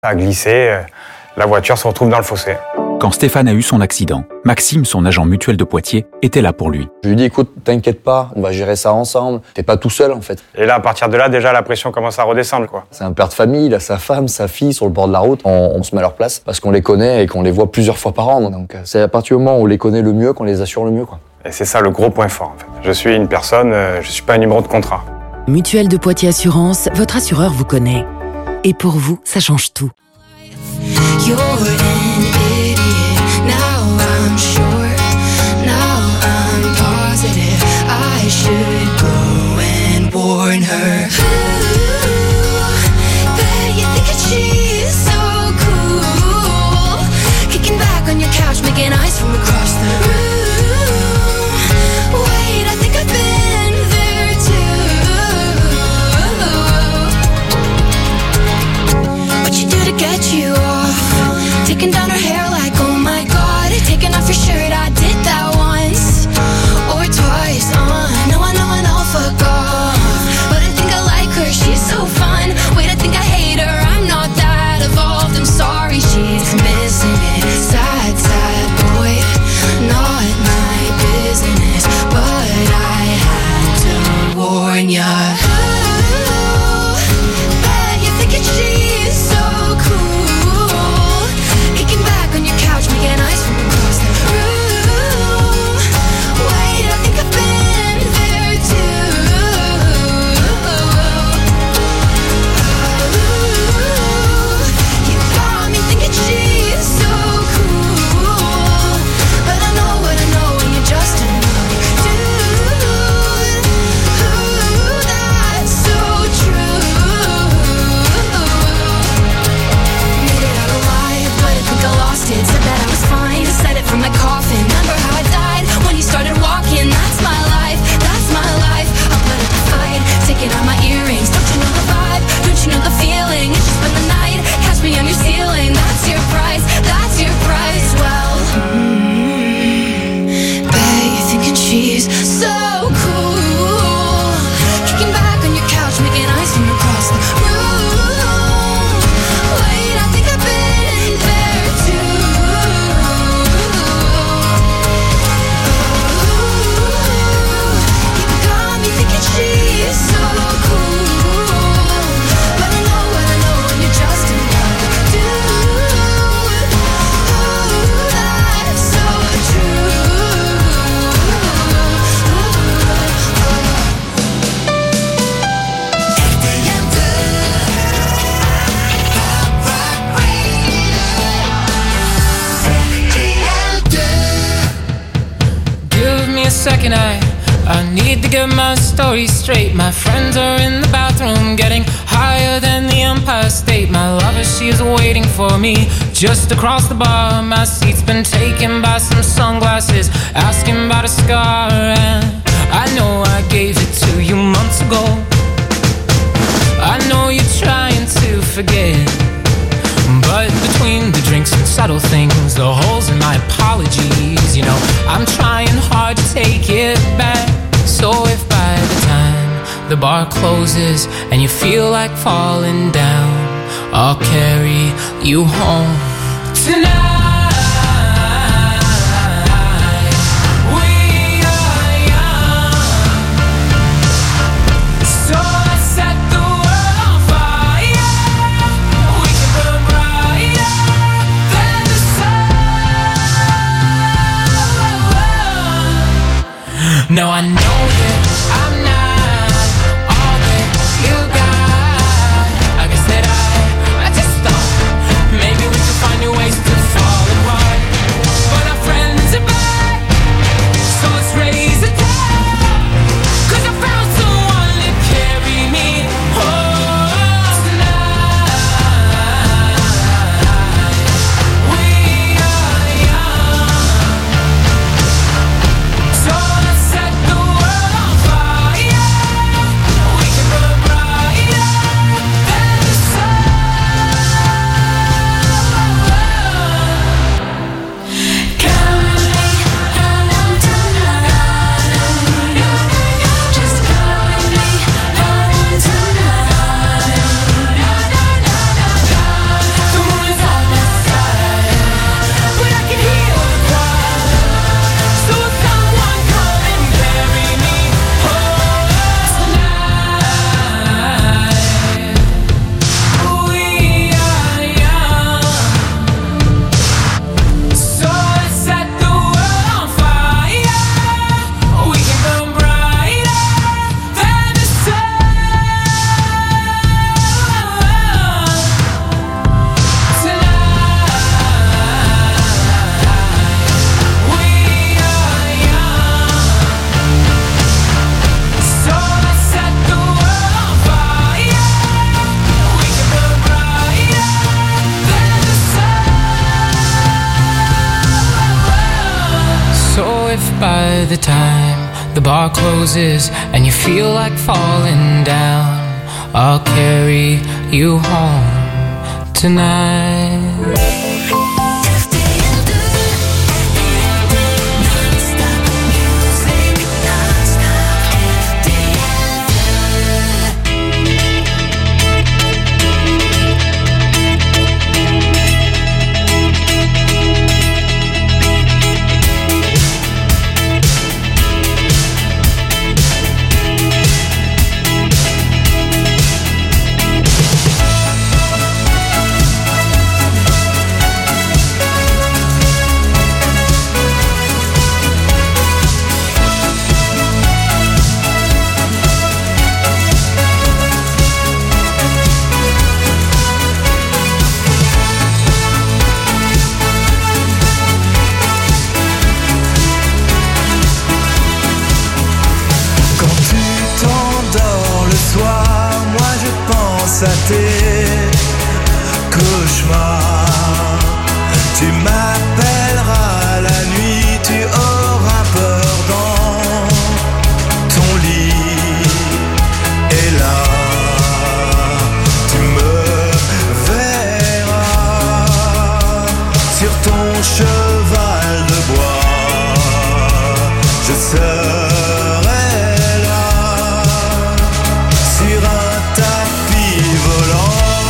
Ça a glissé, la voiture se retrouve dans le fossé. Quand Stéphane a eu son accident, Maxime, son agent mutuel de Poitiers, était là pour lui. Je lui ai dit, écoute, t'inquiète pas, on va gérer ça ensemble. T'es pas tout seul, en fait. Et là, à partir de là, déjà, la pression commence à redescendre, quoi. C'est un père de famille, il a sa femme, sa fille sur le bord de la route. On se met à leur place parce qu'on les connaît et qu'on les voit plusieurs fois par an. Donc, c'est à partir du moment où on les connaît le mieux qu'on les assure le mieux, quoi. Et c'est ça le gros point fort, en fait. Je suis une personne, je suis pas un numéro de contrat. Mutuelle de Poitiers Assurance, votre assureur vous connaît. Et pour vous, ça change tout. You're an idiot, now I'm sure, now I'm positive I should go and warn her. Ooh, bet you think that she's so cool, kicking back on your couch, making eyes from across the room. Wait, I think I've been there too. What you do to get you off? Taking down her hair like, oh my god. Taking off your shirt, I did that once or twice. I know, fuck off. But I think I like her, she's so fun. Wait, I think I hate her, I'm not that evolved. I'm sorry, she's missing it. Sad, sad boy, not my business. But I had to warn ya. Ooh, bet you're thinking she's so cool, kicking back on your couch, making eyes from across the room. Wait, I think I've been there too. You got me thinking she's so cool, but I know what I know when you're just another dude. Ooh, that's so true. Made it out alive, but I think I lost it. Said that I was fine, said it from my coffin. Remember how I died when you started walking? That's my life, that's my life. I'll put up a fight, taking out my earrings. Don't you know the vibe? Don't you know the feeling? It's just spend the night, catch me on your ceiling. That's your price, that's your price. Well, bet you're thinking she's so cool, kicking back on your couch, making eyes from across the room. Wait, I think I've been there too. You got me thinking she's so cool, but I know what I know when you're just another dude. Oh, that's so true. Give me a second, I need to get my story straight. My friends are in the bathroom, getting higher than the Empire State. My lover, she is waiting for me just across the bar. My seat's been taken by some sunglasses, asking about a scar. And I know I gave it to you months ago. I know you're trying to forget, but between the drinks and subtle things, the holes in my apologies, you know, I'm trying hard to take it back. So if by the time the bar closes and you feel like falling down, I'll carry you home tonight. We are young, so let's set the world on fire. We can burn brighter than the sun. Now I know that I'm not all that you got. I guess that I just thought maybe we could find new ways to fall apart. But our friends are back, so let's raise a toast. 'Cause I found someone to carry me home tonight. We are young, so let's set the world by the time the bar closes and you feel like falling down. I'll carry you home tonight. À tes cauchemars, tu m'appelleras la nuit, tu auras peur dans ton lit, et là tu me verras sur ton cheval de bois, je serai là sur un tapis volant.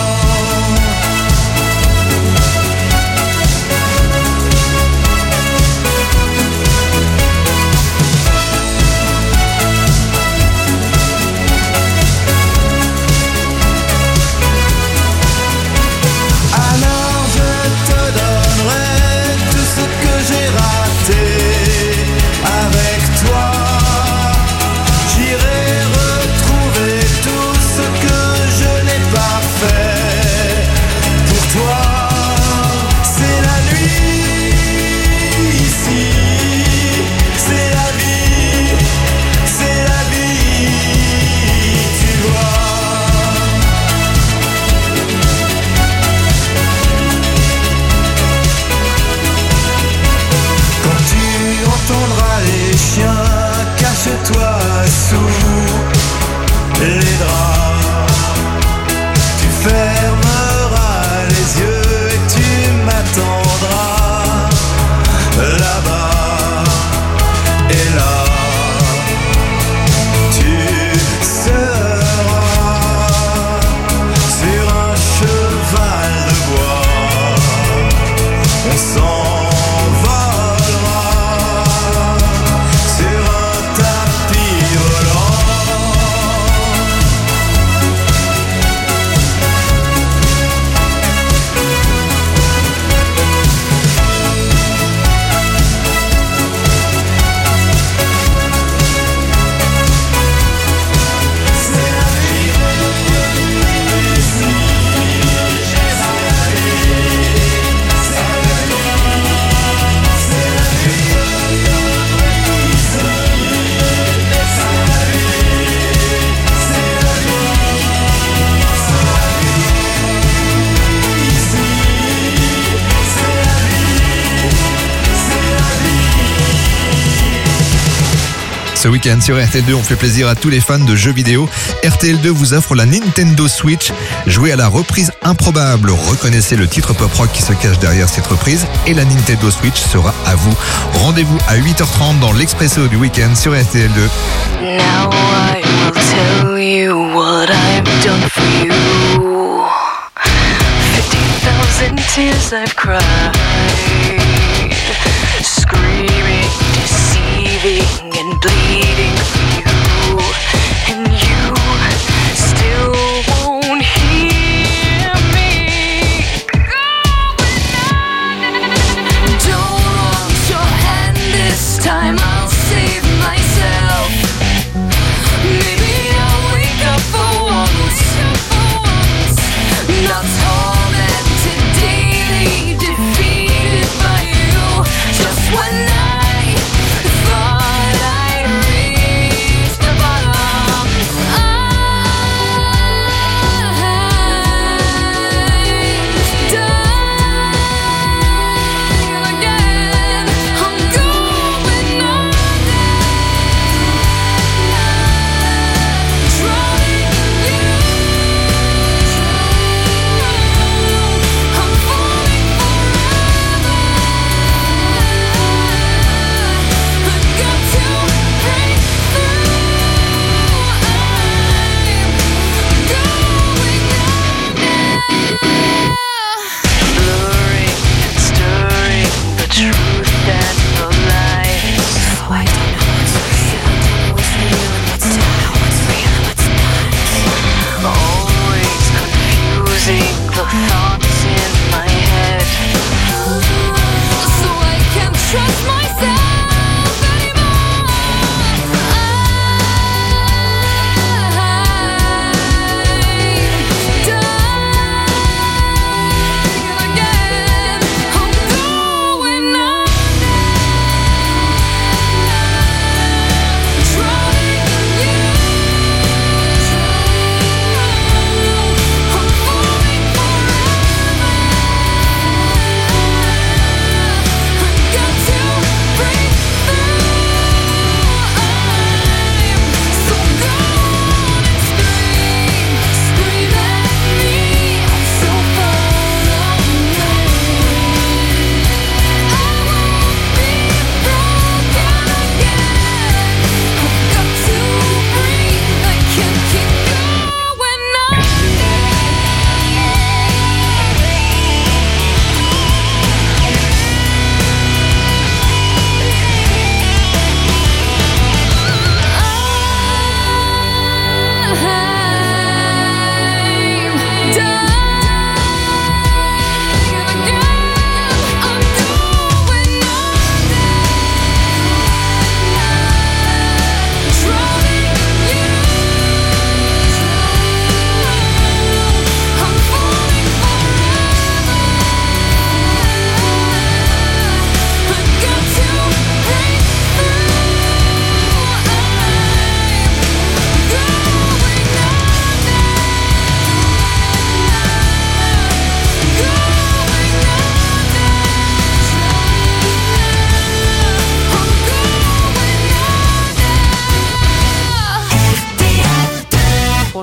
Alors je te donnerai tout ce que j'ai raté avec toi. J'irai retrouver tout ce que je n'ai pas fait pour toi. C'est la nuit ici, c'est la vie, tu vois. Quand tu entendras les chiens, cache-toi sous les draps. Tu fermeras les yeux et tu m'attendras là-bas. Et là, tu seras sur un cheval de bois. On s'envolera sur un tapis volant. Ce week-end sur RTL2, on fait plaisir à tous les fans de jeux vidéo. RTL2 vous offre la Nintendo Switch. Jouez à la reprise improbable. Reconnaissez le titre pop-rock qui se cache derrière cette reprise. Et la Nintendo Switch sera à vous. Rendez-vous à 8h30 dans l'Expresso du week-end sur RTL2. Now I will tell you what I've done for you. 50,000 tears I've cried. Screaming, deceiving and bleeding for you. And you still won't hear me. Don't want your hand this time, I'll save myself. Maybe I'll wake up for once. Not tormented daily, defeated by you. Just when I thought I realized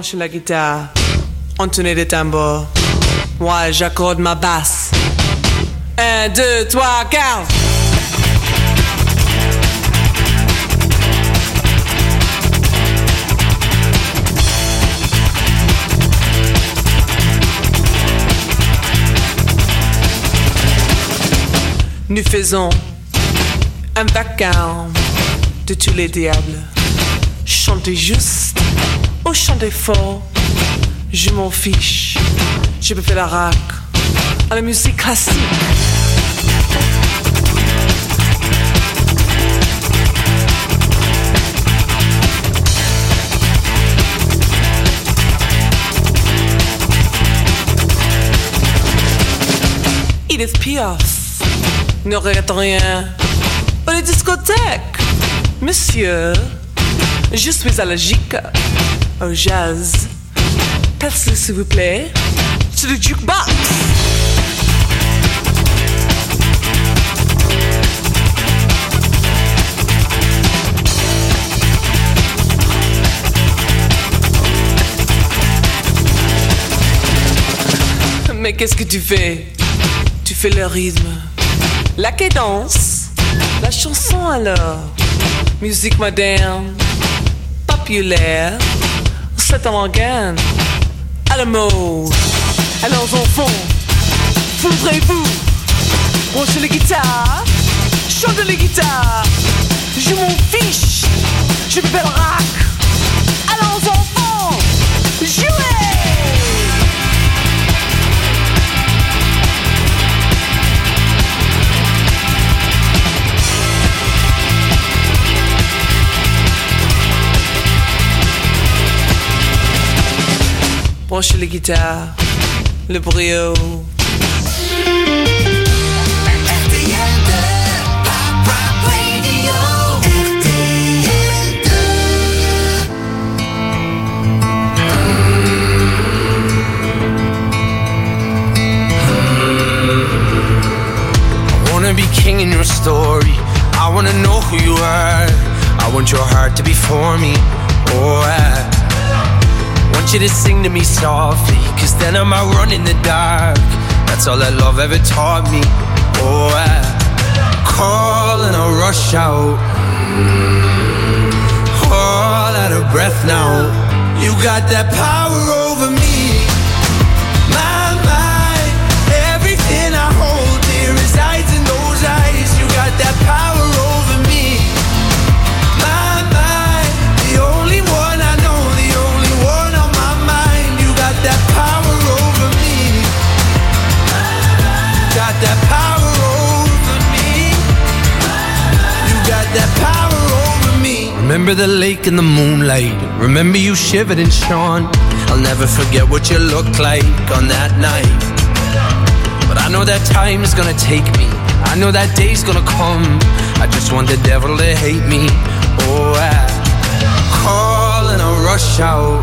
Branche la guitare, entonner les tambours. Moi, j'accorde ma basse. 1, 2, 3, 4. Nous faisons un vacarme de tous les diables. Chantez juste ou chantez fort, je m'en fiche. Je peux faire la rock à la musique classique. Edith Piaf ne regrette rien. Pour les discothèques, monsieur, je suis allergique au jazz. Passez s'il vous plaît sur le jukebox. Mais qu'est-ce que tu fais? Tu fais le rythme, la cadence, la chanson alors. Musique moderne, populaire, c'est un organe à la mode. Alors enfants, voudrez-vous brancher les guitares, chanter les guitares? Je m'en fiche, je peux faire le rock. Alors enfants, jouez! Branchez les guitares, le brio. I wanna be king in your story. I wanna know who you are. I want your heart to be for me. Oh, I want you to sing to me softly, cause then I might run in the dark. That's all that love ever taught me. Oh, I call and I rush out, all out of breath now. You got that power over me. My mind, everything I hold dear resides in those eyes. You got that power over me. My mind, the only one I know, the only one on my mind. You got that power over me. Got that power over me. You got that power over me. Remember the lake in the moonlight. Remember you shivered and shone. I'll never forget what you looked like on that night. But I know that time is gonna take me. I know that day's gonna come. I just want the devil to hate me. Oh, I call and I rush out,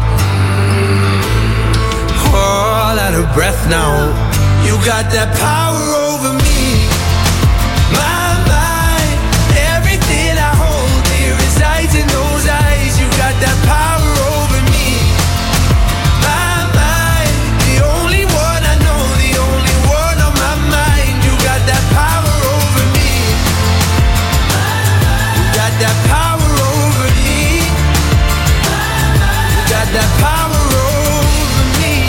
all out of breath now. You got that power over me. My mind, everything I hold dear resides in those eyes. You got that power over me. My mind, the only one I know, the only one on my mind. You got that power over me. You got that power over me. You got that power over me.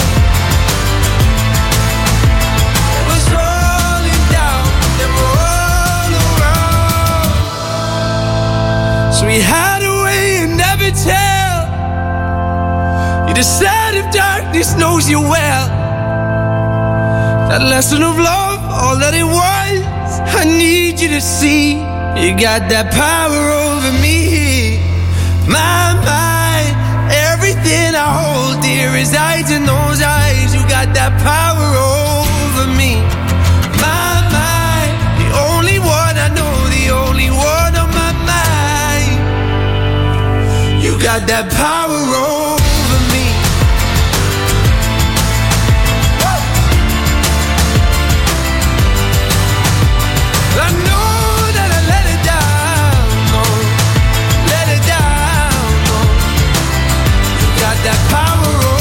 It was rolling down, then roll around. So we hide away and never tell. You decide if darkness knows you well. That lesson of love, all that it was, I need you to see. You got that power over me. My mind, everything I hold dear resides in those eyes. You got that power over me. My mind, the only one I know, the only one on my mind. You got that power over me. I know that I let it down, oh, let it down, oh. You got that power over me.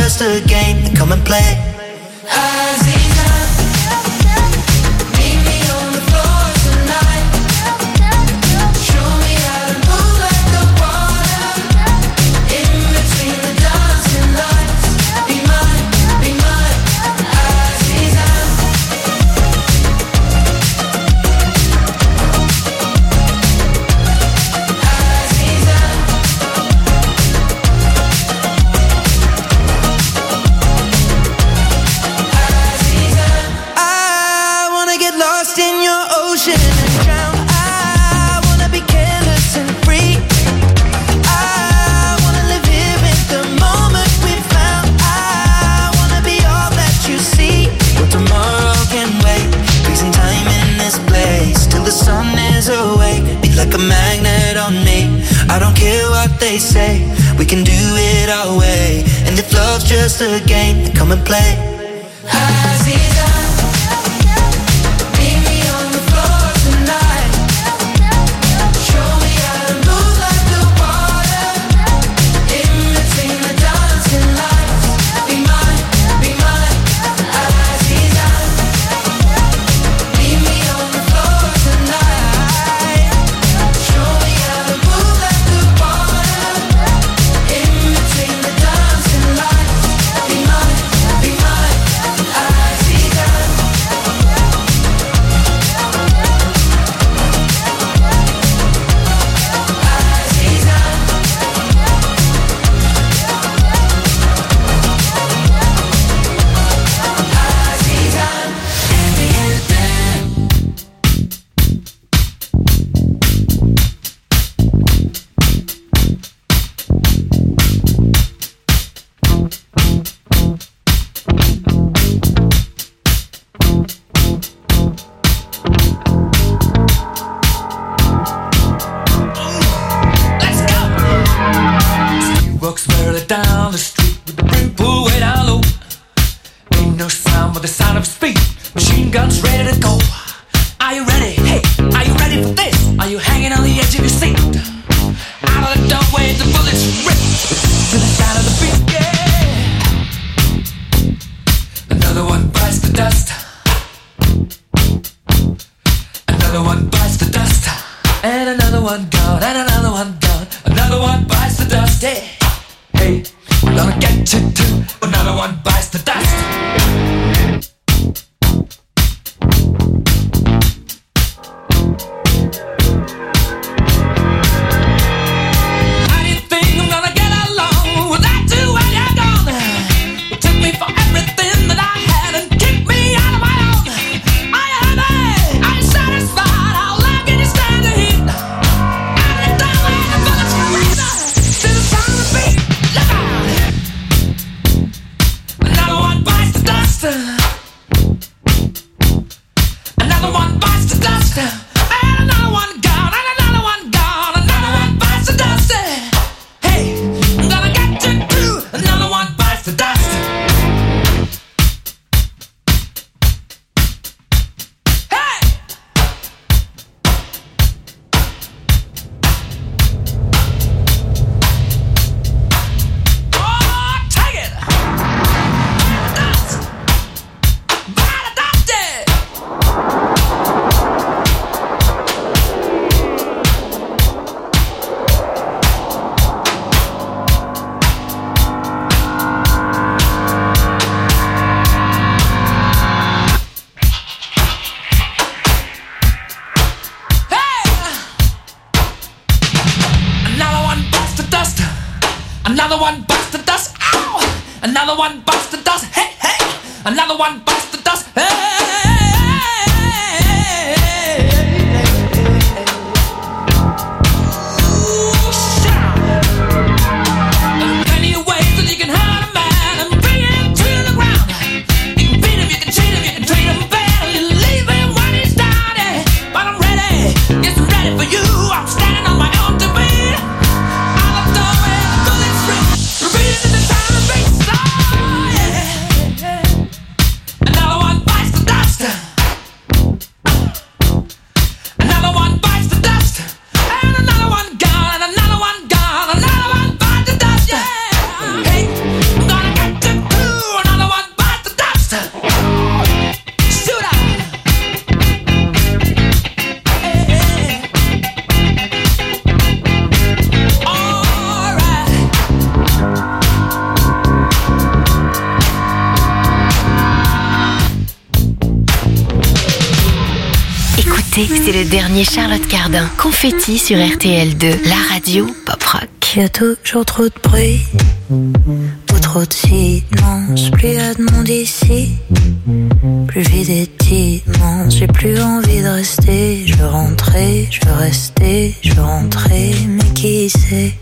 just a game, then come and play. Aziza, meet me on the floor tonight. Show me how to move like the water. In between the dancing lights. Be mine, Aziza. Like a magnet on me. I don't care what they say, we can do it our way. And if love's just a game, then come and play. Aziza, meet me on the floor tonight. Show me how to move like the water. In between the dancing lights. Be mine, Aziza. Meet me on the floor tonight. Show me how to move like the water. In between the dancing lights. Be mine, Aziza. Walks barely down the street with the brim pulled way down low. Ain't no sound but the sound of his feet. Machine guns ready to go. Are you ready? Hey, are you ready for this? Are you hanging on the edge of your seat? Out of the doorway, the bullets rip to the sound of the beat. Yeah. Another one bites the dust. Another one bites the dust. And another one gone. And another one gone. Another one bites the dust. Yeah. Hey, I'm gonna get you too. Another one bites the dust. How do you think I'm gonna get along without you when you're gone? You took me for everything that I had and kicked me out of my own. Are you happy? Are you satisfied? How long can you stand the heat? Out of the doorway, the bullets rip to the sound of the beat. Look out! Another one bites the dust. Another one bites the dust. And another one gone. And another one gone. Another one bites the dust. Hey, I'm gonna get you too. Another one bites the dust. Hey! Oh, take it! Dust! By the dust, yeah! Hey! Another one bites the dust. Another one bites the dust. Ow! Another one bites the dust. Hey, hey! Another one bites the dust. Hey! Ooh, shout! There are plenty of ways that you can hurt a man and bring him to the ground. You can beat him, you can cheat him, you can treat him bad, you leave him when he's down. Yeah. But I'm ready, yes, I'm ready for you. I'm standing on my own to beat. Out of the doorway, the bullets rip, repeating to the sound of the beat. Oh, yeah. Another one bites the dust. l'été, c'est le dernier Charlotte Cardin. Confetti sur RTL2, la radio pop rock. Il y a toujours trop de bruit, ou trop de silence. Plus y a de monde ici, plus vide est immense. J'ai plus envie de rester, je veux rentrer, je veux rester, je veux rentrer. Mais qui sait,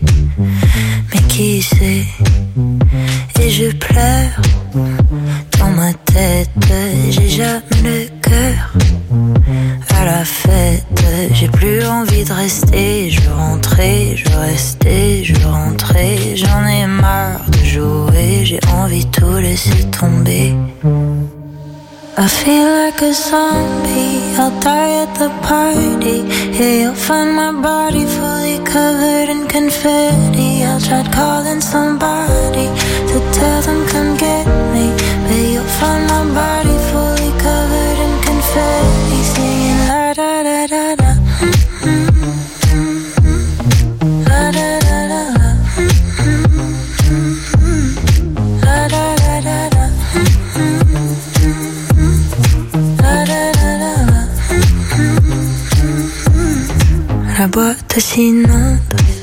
et je pleure dans ma tête. J'ai jamais le cœur à la fête. J'ai plus envie de rester, je veux rentrer, je veux rester, je veux rentrer. J'en ai marre de jouer, j'ai envie de tout laisser tomber. I feel like a zombie, I'll die at the party. Yeah, you'll find my body fully covered in confetti. I'll try calling somebody to tell them come get me, but you'll find my body fully covered in confetti. Singing la da da da da. La da da da da. La da da da da. La boîte s'inonde,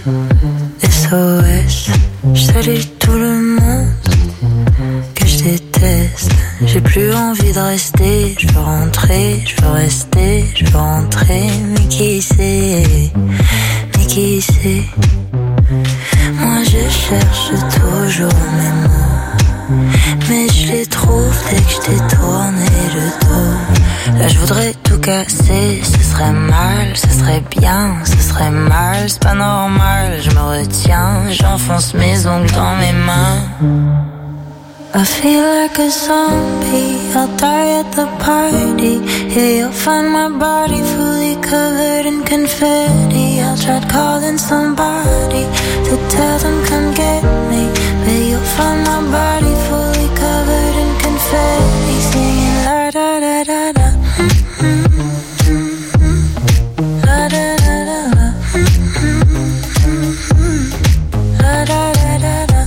SOS. Je salue tout le monde que je déteste. J'ai plus envie de rester, je veux rentrer, je veux rester, je veux rentrer. Mais qui sait, moi je cherche toujours mes mots, mais je les trouve dès que je t'ai tourné le dos. Là je voudrais tout casser, ce serait mal, ce serait bien, ce serait mal, c'est pas normal, je me retiens, j'enfonce mes ongles dans mes mains. I feel like a zombie, I'll die at the party. Yeah, you'll find my body fully covered in confetti. I'll try calling somebody to tell them come get me, but you'll find my body fully covered in confetti. Singing la da da da da. La da da da da. La da da da da.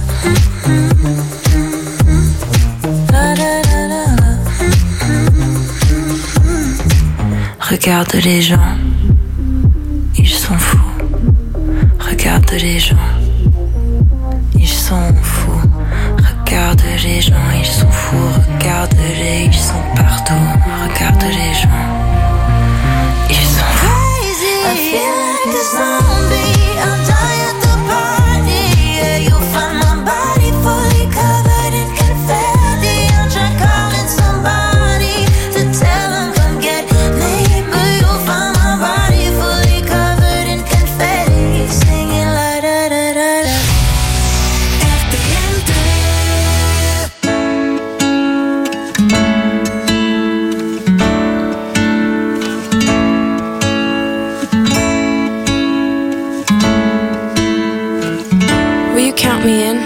Regarde les gens, ils sont fous. Regarde les gens, ils sont fous. Regarde les gens, ils sont fous. Regarde-les, ils sont partout. Regarde les gens, ils sont fous. I feel like a zombie, I'll die at the party. Yeah, you'll find my body fully covered in confetti. I'll try calling somebody to tell them come get me, but you'll find my body fully covered in confetti. Singing la da da da da. Count me in.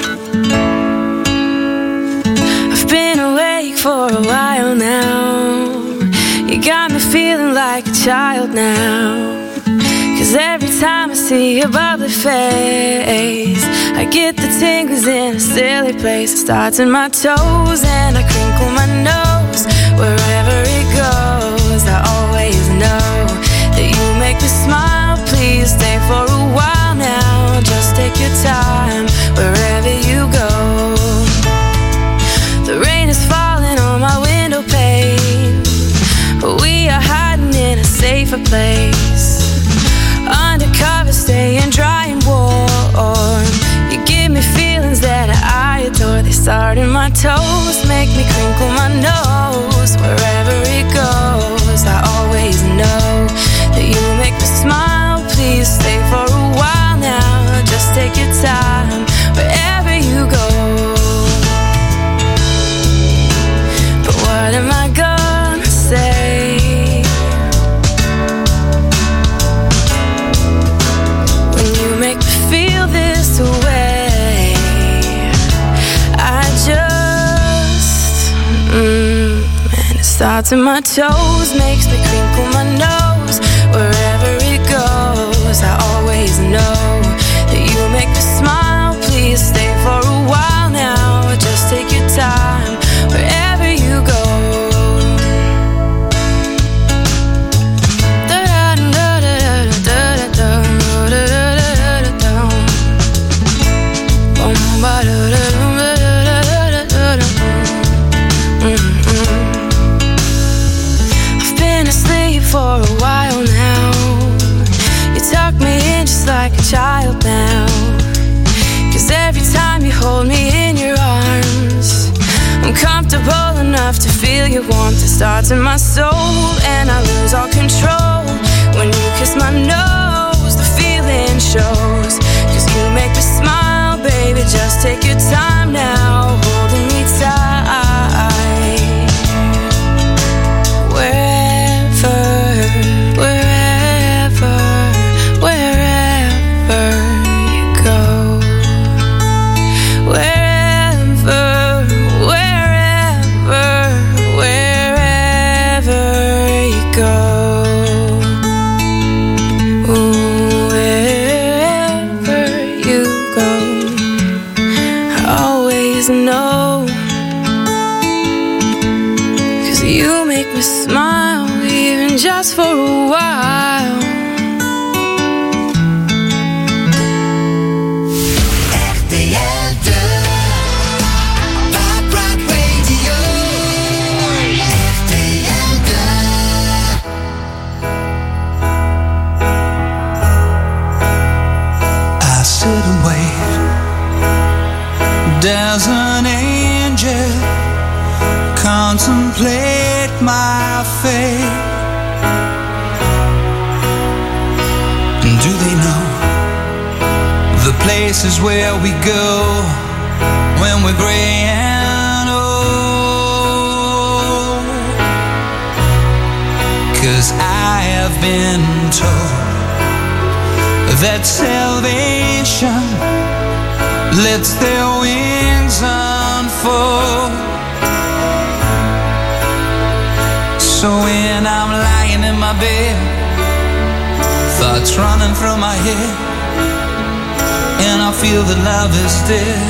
I've been awake for a while now. You got me feeling like a child now. 'Cause every time I see your bubbly face, I get the tingles in a silly place. It starts in my toes and I crinkle my nose. Wherever it goes, I always know that you make me smile. Please stay for a while now. Just take your time wherever you go. The rain is falling on my window pane, but we are hiding in a safer place. Undercover, staying dry and warm. You give me feelings that I adore. They start in my toes, make me crinkle my nose. Wherever it goes, I always know that you make me smile. Please stay for a while now. Just take your time wherever you go. But what am I gonna say when you make me feel this way? I just and it starts in my toes, makes me crinkle my nose. Wherever it goes, I always know that you make me smile. Please stay for a while now. Just take your time wherever you go. Da enough to feel your warmth. It starts in my soul and I lose all control. When you kiss my nose, the feeling shows. 'Cause you make me smile, baby, just take your time now, holding me tight. Wherever, wherever, wherever you go. Wherever, wherever, wherever you go. Ooh, wherever you go, I always know. 'Cause you make me smile, even just for a while. There's an angel contemplate my fate. And do they know the places where we go when we're gray and old? 'Cause I have been told that salvation lets their wings unfold. So when I'm lying in my bed, thoughts running through my head, and I feel that love is dead,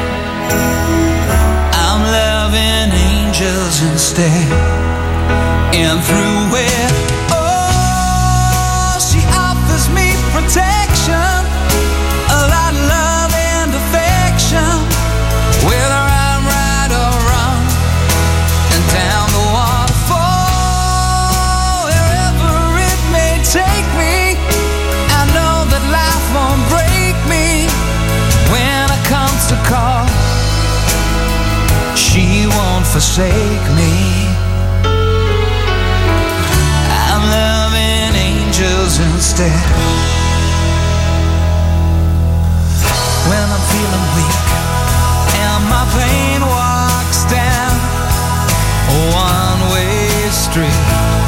I'm loving angels instead. And through it, oh, she offers me protection, a lot of love and affection, whether I'm right or wrong, and down the waterfall, wherever it may take me, I know that life won't break me. When I come to call, she won't forsake me. I'm loving angels instead. When I'm feeling weak and my pain walks down a one-way street,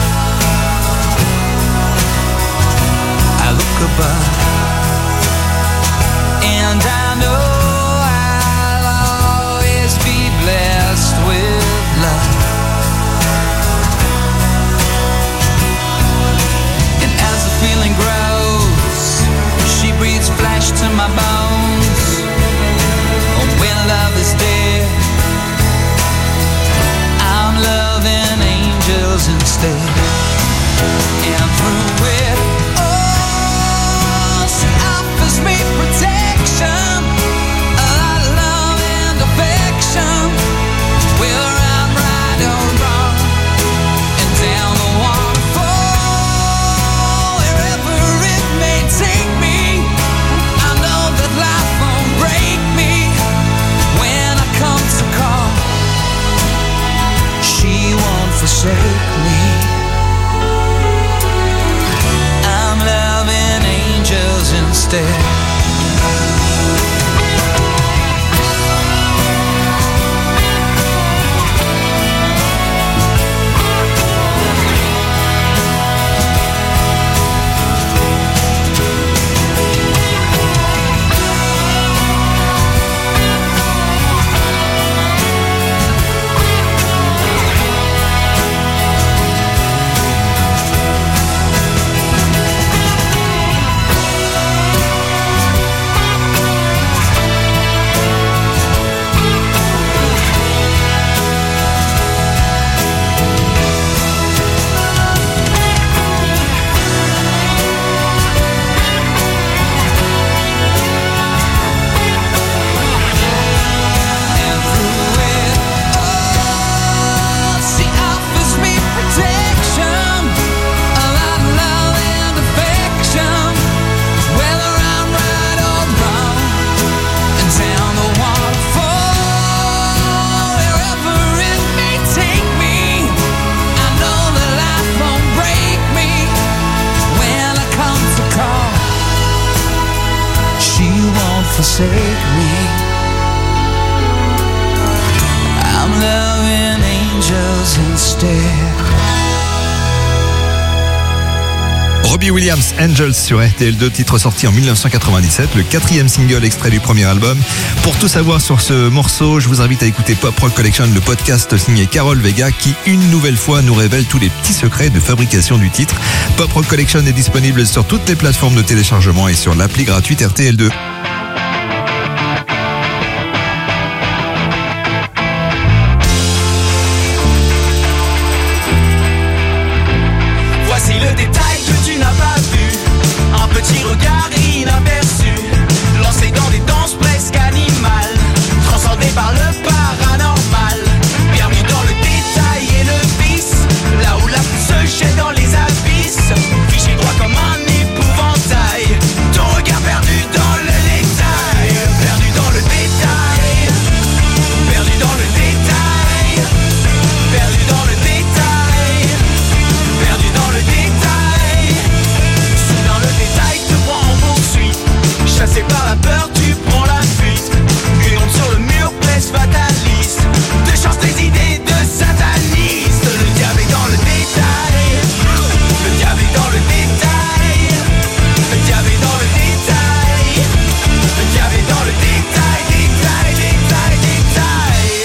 I look above and I know I'll always be blessed with love. And as the feeling grows, she breathes flesh to my bones. When love is dead, I'm loving angels instead. And through it, oh, she offers me protection, a lot of love and affection, whether I'm right or wrong, and down the waterfall, wherever it may take me, I know that life won't break me. When I come to call, she won't forsake me. I'm loving angels instead. Robbie Williams, Angels sur RTL2, titre sorti en 1997, le 4e single extrait du premier album. Pour tout savoir sur ce morceau, je vous invite à écouter Pop Rock Collection, le podcast signé Carol Vega, qui une nouvelle fois nous révèle tous les petits secrets de fabrication du titre. Pop Rock Collection est disponible sur toutes les plateformes de téléchargement et sur l'appli gratuite RTL2. Voici le détail que tu n'as pas vu. Un petit regard inaperçu, lancé dans des danses presque animales, transcendé par le paranormal, permis dans le détail et le vice, là où la foule se jette dans les abysses, fiché droit comme un épouvantail, ton regard perdu dans le détail, perdu dans le détail, perdu dans le détail, perdu dans le détail, perdu dans le détail. Soudain le détail te prend en poursuite, chassé par la peur tu prends la fuite. Une onde sur le mur presse fataliste, te change tes idées de sataniste. Le diable est dans le détail, le diable est dans le détail, le diable est dans le détail, le diable est dans le détail, détail, détail, détail.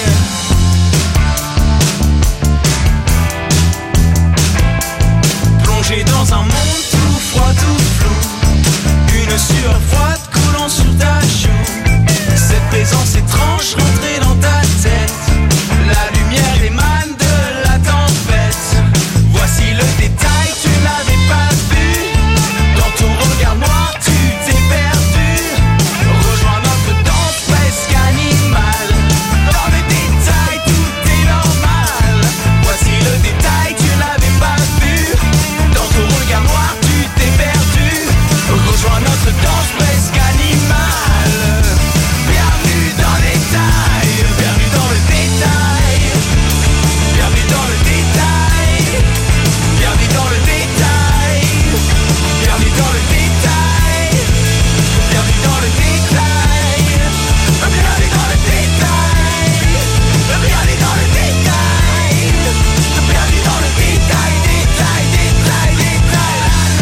Plongé dans un monde tout froid, tout flou, une sueur froide coulant sur ta joue. Cette présence étrange rentrée dans ta tête, la lumière émane de la tempête. Voici le détail, tu n'avais pas vu. Dans ton regard noir, tu t'es perdu. Rejoins notre danse presque animale. Dans le détail, tout est normal. Voici le détail, tu n'avais pas vu. Dans ton regard noir, tu t'es perdu. Rejoins notre danse presque animale. Bienvenue dans le détail, bienvenue dans le détail, bienvenue dans le détail, bienvenue dans le détail, bienvenue dans le détail, bienvenue dans le détail, bienvenue dans le détail, bienvenue dans le détail, bienvenue dans le détail, détail, détail, détail.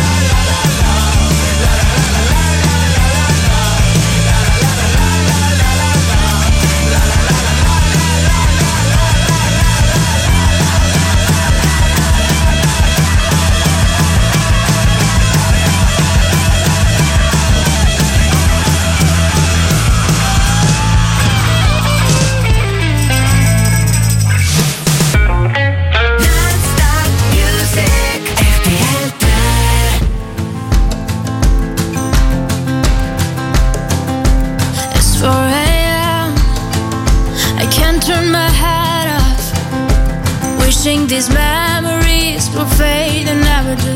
It's 4 a.m. I can't turn my head off, wishing these memories will fade and never do.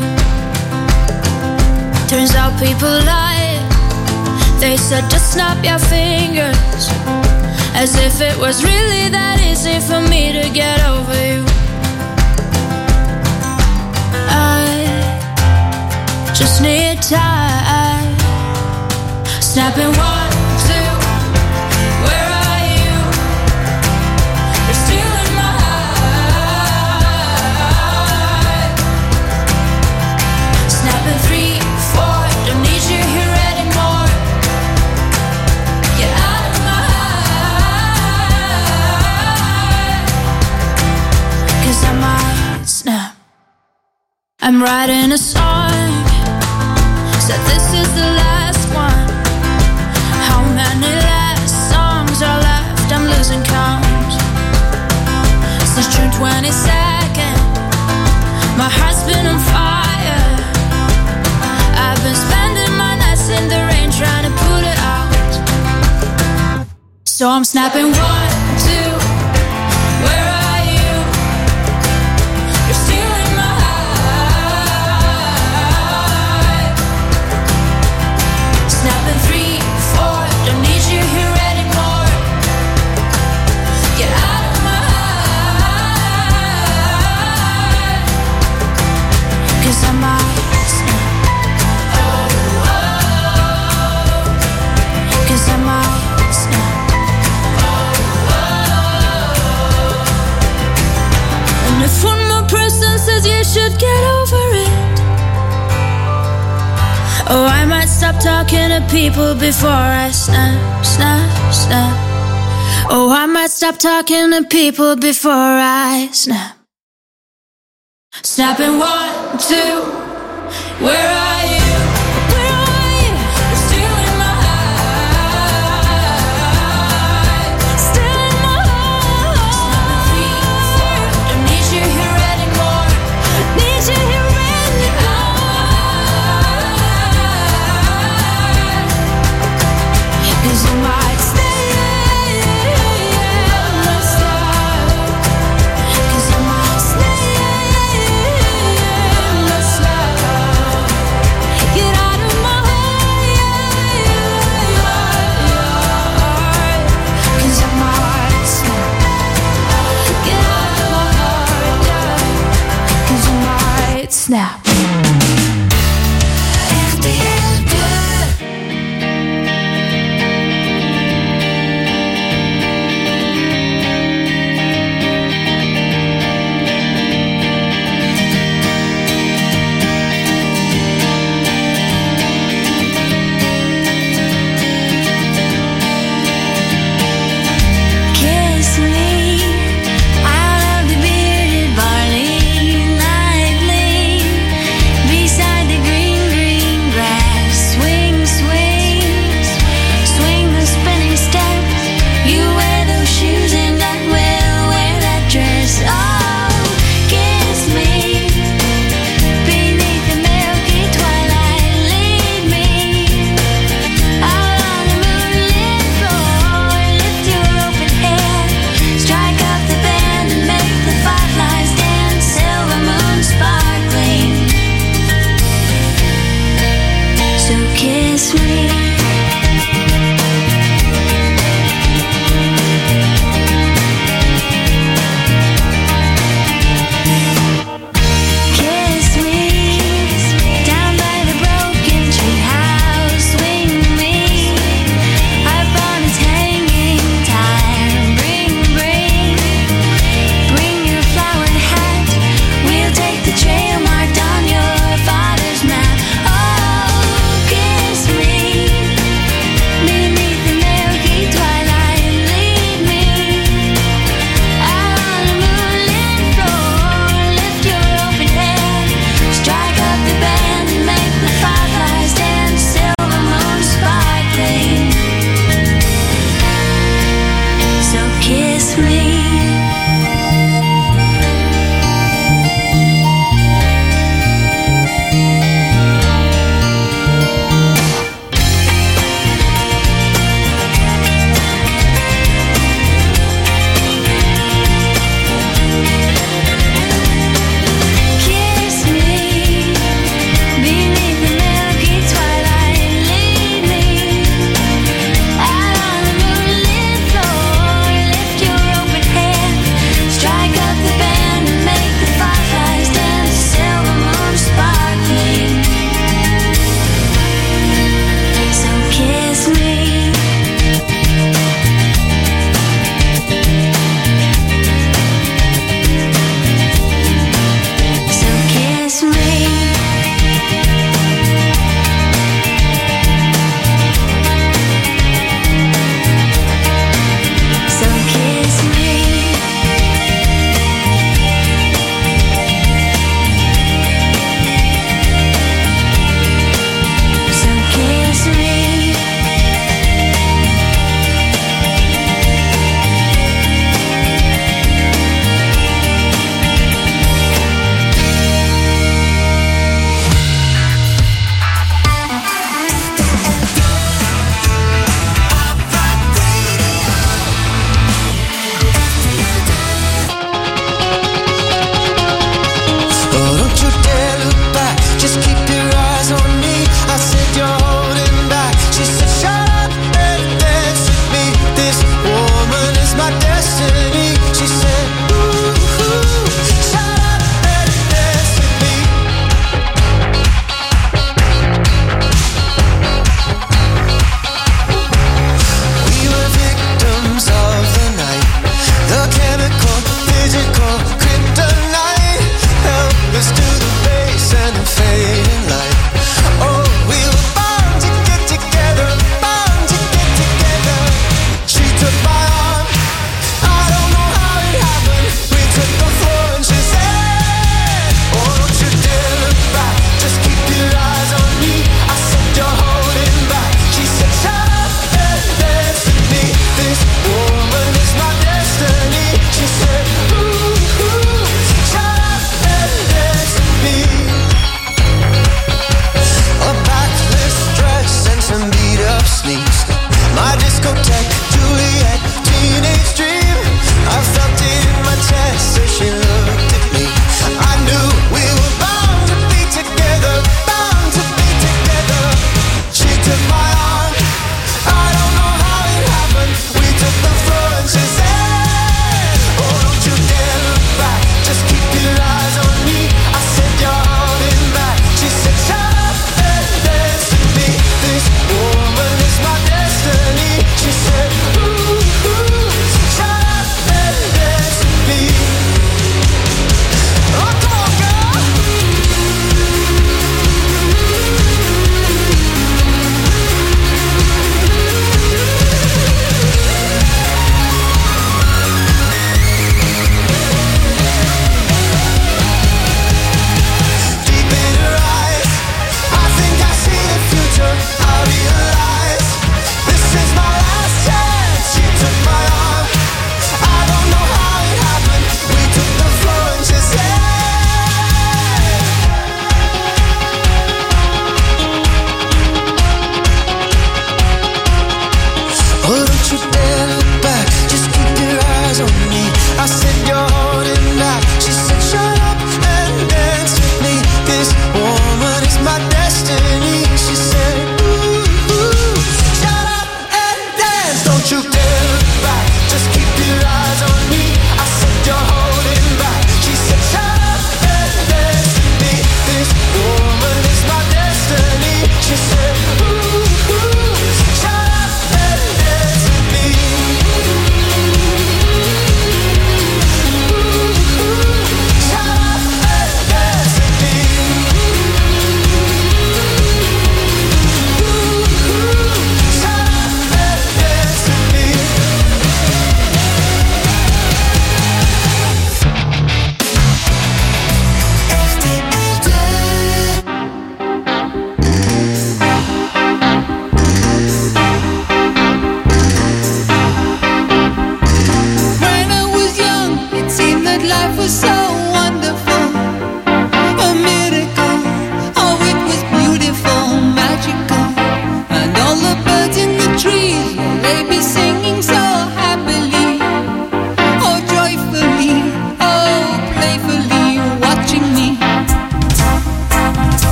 Turns out people lie. They said just snap your fingers, as if it was really that easy for me to get over you. I just need time. Snapping 1, 2. Where are you? You're still in my heart. Snapping 3, 4. Don't need you here anymore. Get out of my heart. 'Cause I might snap. I'm writing a song, said this is the last one. How many last songs are left? I'm losing count. Since June 22nd, my heart's been on fire. I've been spending my nights in the rain trying to put it out. So I'm snapping 1, 2. Where are you? You're still in my heart. Snapping 3, 4. Don't need you here anymore. Get out of my heart. 'Cause I might snap. Oh, oh. 'Cause I might snap. Oh, oh. 'cause you should get over it. Oh, I might stop talking to people before I snap, snap, snap. Oh, I might stop talking to people before I snap. Snapping 1, 2, where are you? Where are you? You're still in my heart. Still in my heart. Snapping 3, 4, don't need you here anymore. Need you here anymore. 'Cause I might stay and not stop. 'Cause I might stay and not stop. Get out of my heart. 'Cause I might stop. Get out of my heart, yeah. 'Cause I might snap. Kiss me out of the bearded barley nightly.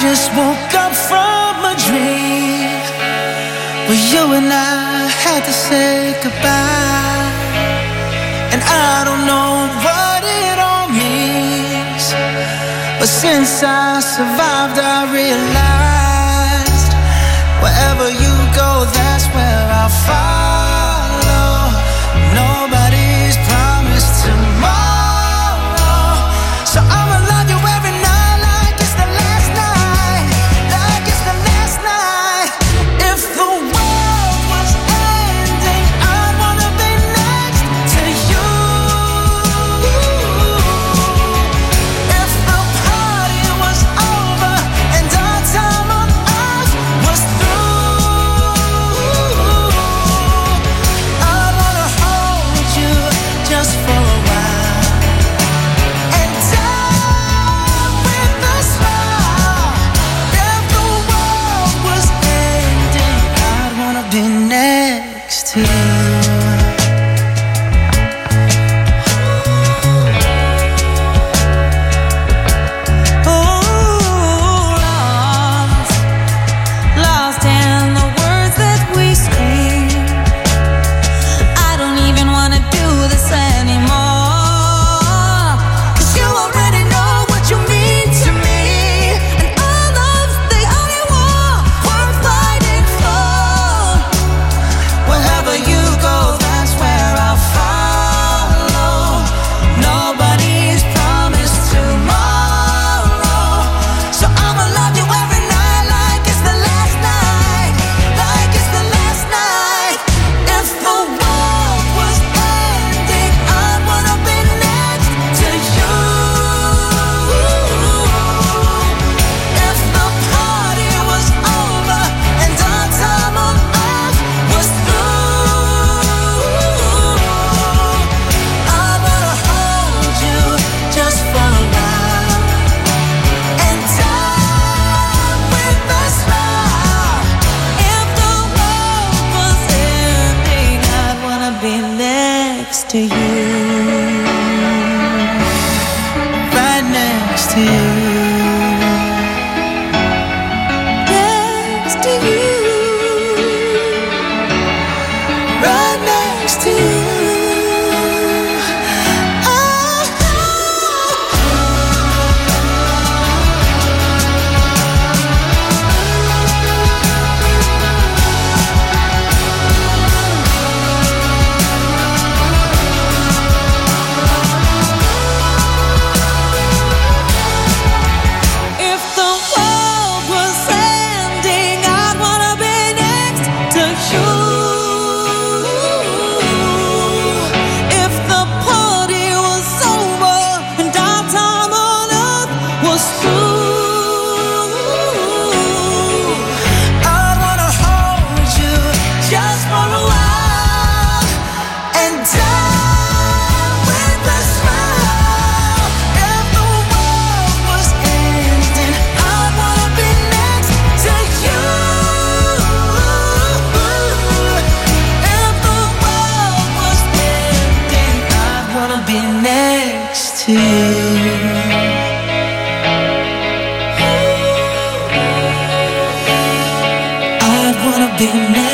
just woke up from a dream where you and I had to say goodbye. And I don't know what it all means, but since I survived I realized wherever you go, that's where I'll follow. Nobody's promised tomorrow, so I'ma love you every night like it's the last night, like it's the last night. If the world was ending, I'd wanna be next to you. If the party was over and our time on earth was through, I'd wanna hold you just for a while and die with a smile. If the world was ending, I'd wanna be next to you. Lost in the words that we scream. I don't even wanna do this anymore, 'cause you already know what you mean to me, and our love's the only war worth fighting for. Wherever you go, that's where I'll follow. Nobody's promised tomorrow, so I'ma love you every night like it's the last night, like it's the last night. If the world was ending, I'd wanna be next to you. If the party was over and our time on earth was through, I wanna hold you just for a while and die with a smile. If the world was ending, I'd wanna be next to you. Right next to you. Next to you. Right next to you. If the world was ending, I'd wanna be next to you. If the party was over and our time on earth was through, I wanna hold you just for a while and die with a smile. If the world was ending, I'd wanna be next to you. If the world was ending, I'd wanna be next to you. I'd wanna be next